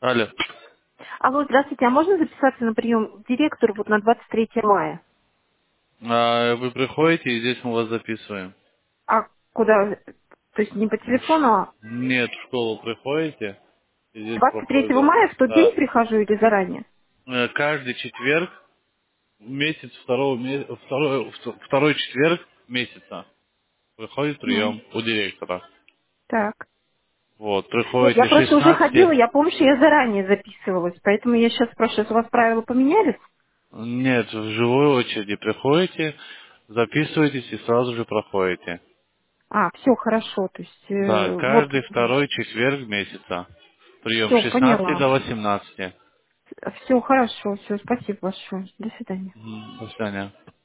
Алло. Алло, здравствуйте, а можно записаться на прием к директору вот на 23 мая? Вы приходите, и здесь мы вас записываем. А куда? То есть не по телефону, а Нет, в школу приходите, и здесь 23 проходите. мая в тот день Да. прихожу или заранее? Каждый четверг, месяц второй четверг месяца приходит М, прием у директора. Так. Вот, Нет, я приходите просто уже ходила, 16. я помню, что я заранее записывалась, поэтому я сейчас спрашиваю, у вас правила поменялись? Нет, в живой очереди приходите, записываетесь и сразу же проходите. А, все хорошо, то есть Да, вот, каждый второй четверг месяца. Прием с все, 16 поняла. до 18. Все хорошо, все, спасибо большое. До свидания. До свидания.